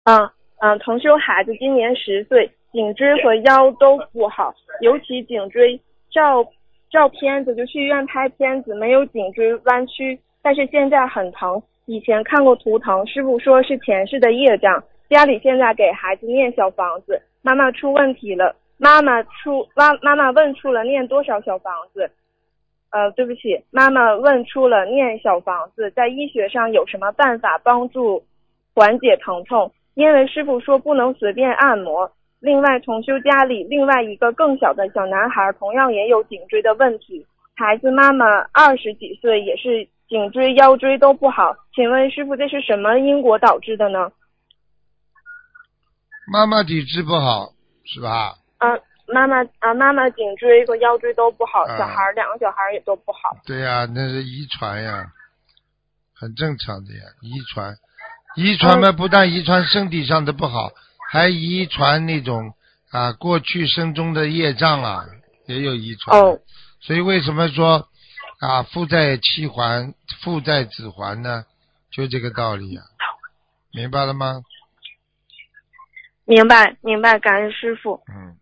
同修孩子今年10岁，颈椎和腰都不好，尤其颈椎照片子就去医院拍片子，没有颈椎弯曲，但是现在很疼。以前看过图腾，师傅说是前世的业障。家里现在给孩子念小房子，妈妈出问题了，妈妈问出了念多少小房子？对不起，妈妈问出了念小房子，在医学上有什么办法帮助缓解疼痛？因为师傅说不能随便按摩。另外，同修家里另外一个更小的小男孩同样也有颈椎的问题，孩子妈妈20几岁，也是颈椎腰椎都不好，请问师傅这是什么因果导致的呢？ 妈妈体质不好是吧？ 妈妈颈椎和腰椎都不好，两个小孩也都不好。 对呀，那是遗传呀，很正常的呀，遗传嘛，不但遗传身体上的不好，还遗传那种过去生中的业障啊，也有遗传。所以为什么说父债妻还，父债子还呢？就这个道理啊，明白了吗？ 明白，感恩师傅。